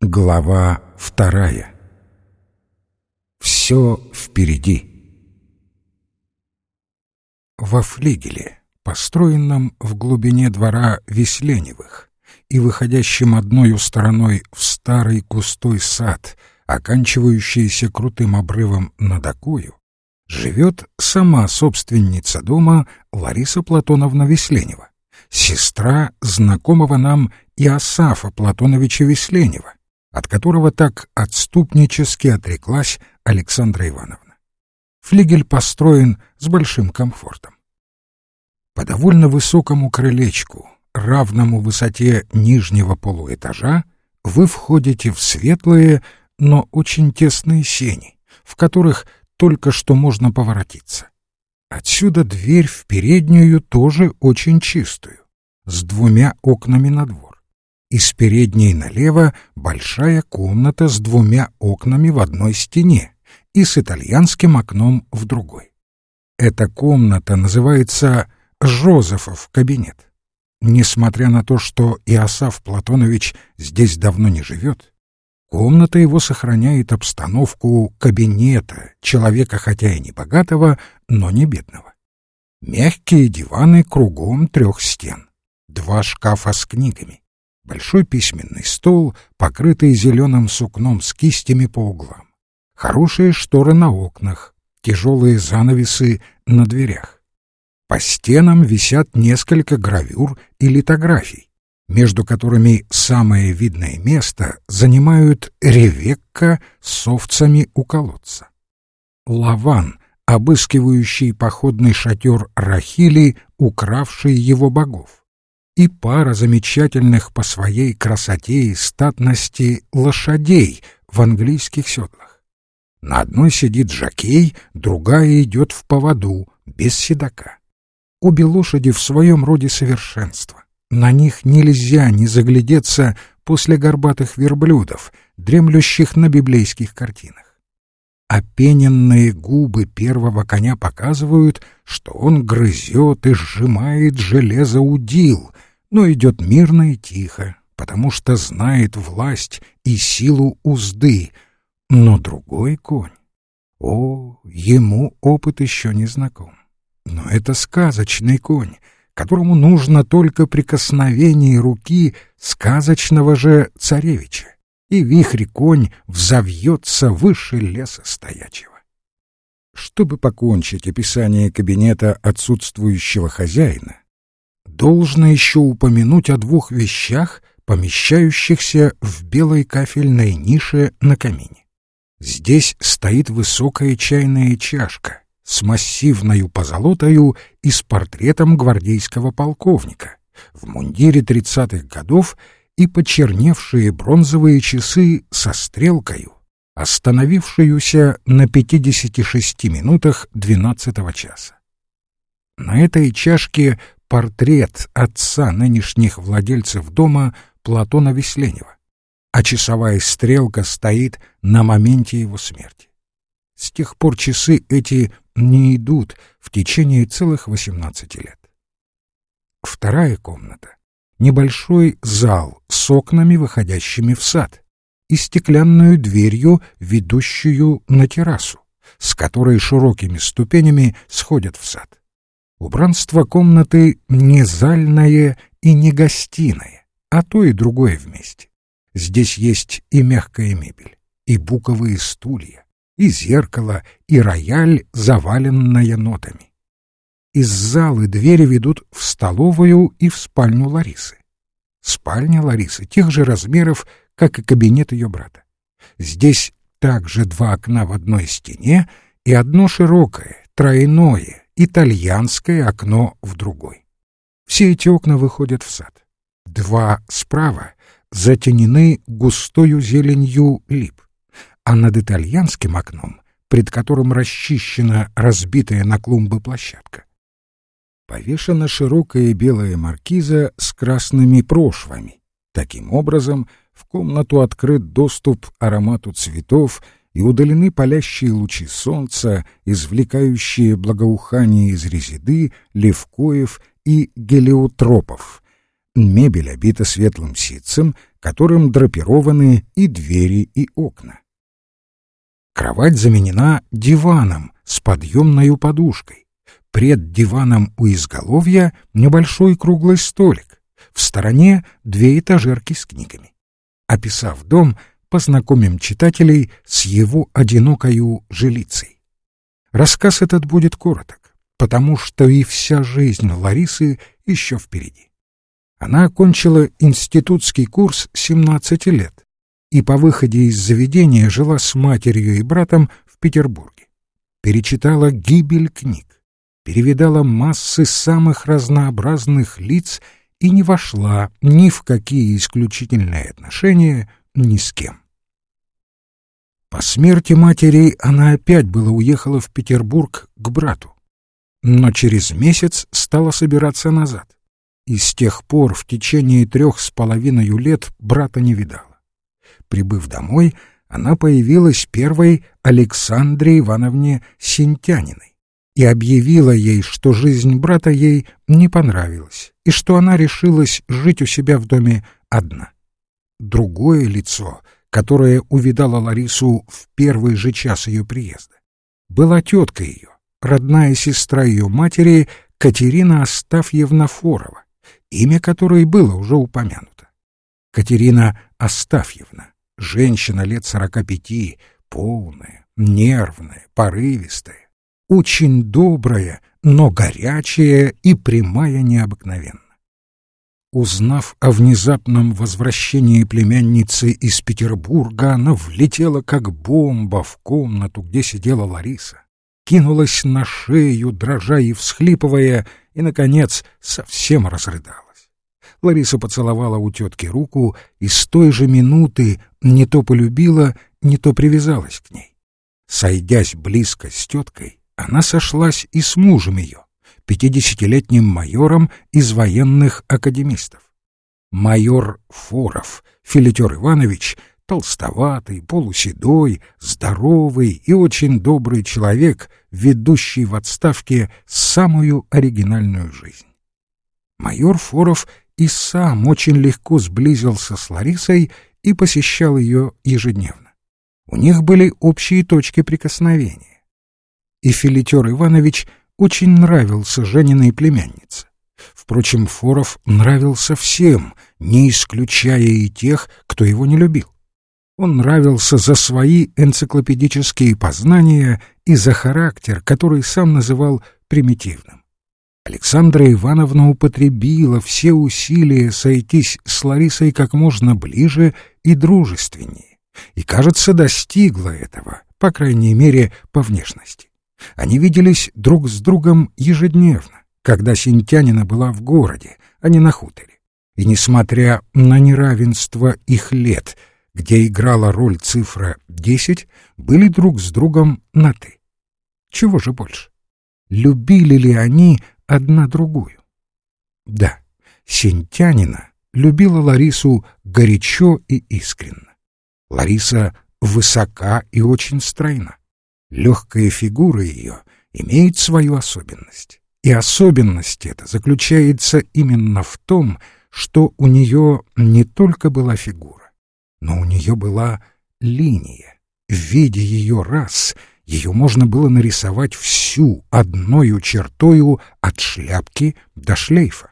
Глава 2. Все впереди. Во флигеле, построенном в глубине двора Весленевых и выходящем одною стороной в старый густой сад, оканчивающийся крутым обрывом над Окою, живет сама собственница дома Лариса Платоновна Весленева, сестра знакомого нам Иосафа Платоновича Весленева, от которого так отступнически отреклась Александра Ивановна. Флигель построен с большим комфортом. По довольно высокому крылечку, равному высоте нижнего полуэтажа, вы входите в светлые, но очень тесные сени, в которых только что можно поворотиться. Отсюда дверь в переднюю тоже очень чистую, с 2 окнами на двор. Из передней налево большая комната с 2 окнами в одной стене и с итальянским окном в другой. Эта комната называется Жозефов кабинет. Несмотря на то, что Иосаф Платонович здесь давно не живет, комната его сохраняет обстановку кабинета, человека хотя и не богатого, но не бедного. Мягкие диваны кругом 3 стен, 2 шкафа с книгами, большой письменный стол, покрытый зеленым сукном с кистями по углам, хорошие шторы на окнах, тяжелые занавесы на дверях. По стенам висят несколько гравюр и литографий, между которыми самое видное место занимают Ревекка с овцами у колодца, Лаван, обыскивающий походный шатер Рахили, укравший его богов, и пара замечательных по своей красоте и статности лошадей в английских седлах. На одной сидит жокей, другая идет в поводу, без седока. Обе лошади в своем роде совершенство. На них нельзя не заглядеться после горбатых верблюдов, дремлющих на библейских картинах. Опененные губы первого коня показывают, что он грызет и сжимает железоудил, но идет мирно и тихо, потому что знает власть и силу узды. Но другой конь, ему опыт еще не знаком. Но это сказочный конь, которому нужно только прикосновение руки сказочного же царевича, и вихрь-конь взовьется выше леса стоячего. Чтобы покончить описание кабинета отсутствующего хозяина, должно еще упомянуть о 2 вещах, помещающихся в белой кафельной нише на камине. Здесь стоит высокая чайная чашка с массивною позолотою и с портретом гвардейского полковника в мундире 30-х годов и почерневшие бронзовые часы со стрелкою, остановившуюся на 56 минутах 12 часа. На этой чашке портрет отца нынешних владельцев дома Платона Весленева, а часовая стрелка стоит на моменте его смерти. С тех пор часы эти не идут в течение целых 18 лет. Вторая комната — небольшой зал с окнами, выходящими в сад, и стеклянную дверью, ведущую на террасу, с которой широкими ступенями сходят в сад. Убранство комнаты не зальное и не гостиное, а то и другое вместе. Здесь есть и мягкая мебель, и буковые стулья, и зеркало, и рояль, заваленная нотами. Из залы двери ведут в столовую и в спальню Ларисы. Спальня Ларисы тех же размеров, как и кабинет ее брата. Здесь также 2 окна в одной стене и одно широкое, тройное, итальянское окно в другой. Все эти окна выходят в сад. 2 справа затенены густою зеленью лип, а над итальянским окном, пред которым расчищена разбитая на клумбы площадка, повешена широкая белая маркиза с красными прошвами. Таким образом, в комнату открыт доступ аромату цветов и удалены палящие лучи солнца, извлекающие благоухание из резиды, левкоев и гелиотропов. Мебель обита светлым ситцем, которым драпированы и двери, и окна. Кровать заменена диваном с подъемной подушкой. Пред диваном у изголовья небольшой круглый столик. В стороне 2 этажерки с книгами. Описав дом, познакомим читателей с его одинокою жилицей. Рассказ этот будет короток, потому что и вся жизнь Ларисы еще впереди. Она окончила институтский курс 17 лет и по выходе из заведения жила с матерью и братом в Петербурге. Перечитала гибель книг, перевидала массы самых разнообразных лиц и не вошла ни в какие исключительные отношения ни с кем. По смерти матери она опять было уехала в Петербург к брату, но через месяц стала собираться назад. И с тех пор в течение 3,5 лет брата не видала. Прибыв домой, она появилась первой Александре Ивановне Сентяниной и объявила ей, что жизнь брата ей не понравилась и что она решилась жить у себя в доме одна. Другое лицо, которое увидало Ларису в первый же час ее приезда, была тетка ее, родная сестра ее матери Катерина Астафьевна Форова, имя которой было уже упомянуто. Катерина Астафьевна, женщина лет 45, полная, нервная, порывистая, очень добрая, но горячая и прямая необыкновенно. Узнав о внезапном возвращении племянницы из Петербурга, она влетела как бомба в комнату, где сидела Лариса, кинулась на шею, дрожа и всхлипывая, и, наконец, совсем разрыдалась. Лариса поцеловала у тетки руку и с той же минуты не то полюбила, не то привязалась к ней. Сойдясь близко с теткой, она сошлась и с мужем ее, 50-летним майором из военных академистов. Майор Форов Филитер Иванович, толстоватый, полуседой, здоровый и очень добрый человек, ведущий в отставке самую оригинальную жизнь. Майор Форов и сам очень легко сблизился с Ларисой и посещал ее ежедневно. У них были общие точки прикосновения. И Филитер Иванович очень нравился Жениной племяннице. Впрочем, Форов нравился всем, не исключая и тех, кто его не любил. Он нравился за свои энциклопедические познания и за характер, который сам называл примитивным. Александра Ивановна употребила все усилия сойтись с Ларисой как можно ближе и дружественнее, и, кажется, достигла этого, по крайней мере, по внешности. Они виделись друг с другом ежедневно, когда Сентянина была в городе, а не на хуторе. И, несмотря на неравенство их лет, где играла роль цифра 10, были друг с другом на «ты». Чего же больше? Любили ли они одна другую? Да, Сентянина любила Ларису горячо и искренно. Лариса высока и очень стройна. Легкая фигура ее имеет свою особенность. И особенность эта заключается именно в том, что у нее не только была фигура, но у нее была линия. В виде ее раз ее можно было нарисовать всю одною чертою от шляпки до шлейфа.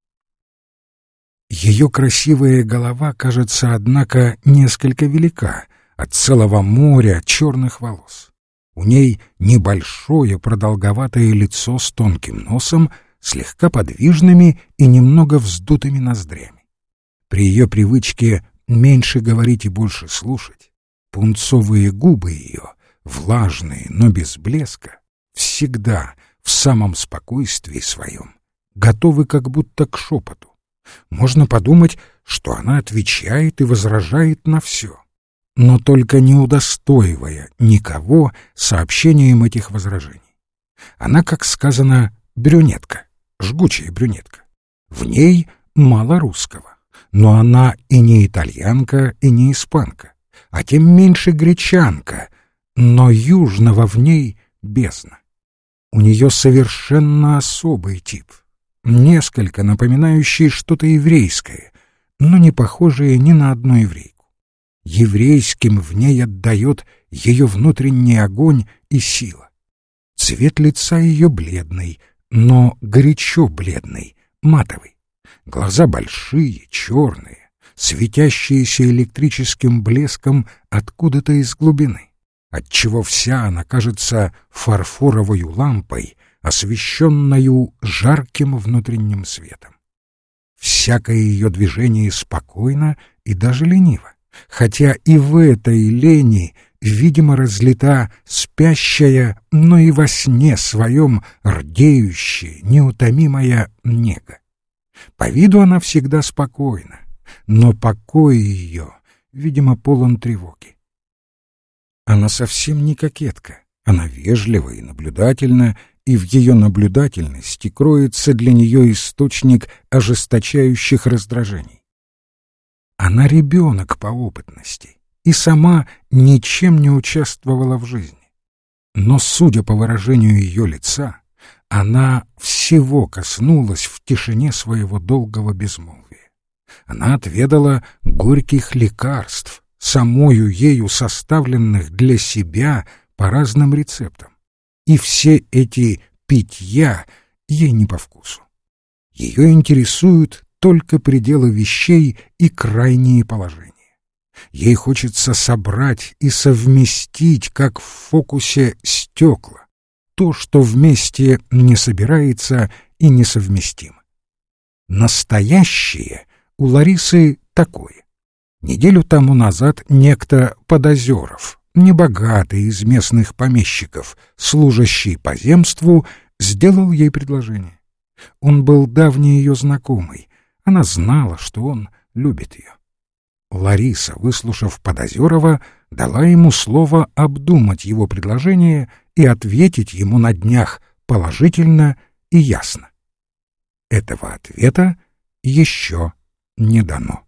Ее красивая голова кажется, однако, несколько велика от целого моря черных волос. У ней небольшое продолговатое лицо с тонким носом, слегка подвижными и немного вздутыми ноздрями. При ее привычке меньше говорить и больше слушать, пунцовые губы ее, влажные, но без блеска, всегда в самом спокойствии своем, готовы как будто к шепоту. Можно подумать, что она отвечает и возражает на все, но только не удостоивая никого сообщением этих возражений. Она, как сказано, брюнетка, жгучая брюнетка. В ней мало русского, но она и не итальянка, и не испанка, а тем меньше гречанка, но южного в ней бездна. У нее совершенно особый тип. несколько напоминающие что-то еврейское, но не похожие ни на одну еврейку. Еврейским в ней отдает ее внутренний огонь и сила. Цвет лица ее бледный, но горячо бледный, матовый. Глаза большие, черные, светящиеся электрическим блеском откуда-то из глубины, отчего вся она кажется фарфоровою лампой, освещенною жарким внутренним светом. Всякое ее движение спокойно и даже лениво, хотя и в этой лени, видимо, разлита спящая, но и во сне своем рдеющая, неутомимая нега. По виду она всегда спокойна, но покой ее, видимо, полон тревоги. Она совсем не кокетка, она вежлива и наблюдательна, и в ее наблюдательности кроется для нее источник ожесточающих раздражений. Она ребенок по опытности и сама ничем не участвовала в жизни. Но, судя по выражению ее лица, она всего коснулась в тишине своего долгого безмолвия. Она отведала горьких лекарств, самою ею составленных для себя по разным рецептам. И все эти питья ей не по вкусу. Ее интересуют только пределы вещей и крайние положения. Ей хочется собрать и совместить, как в фокусе, стекла, то, что вместе не собирается и несовместимо. Настоящее у Ларисы такое. Неделю тому назад некто Подозеров, небогатый из местных помещиков, служащий по земству, сделал ей предложение. Он был давний ее знакомый, она знала, что он любит ее. Лариса, выслушав Подозерова, дала ему слово обдумать его предложение и ответить ему на днях положительно и ясно. Этого ответа еще не дано.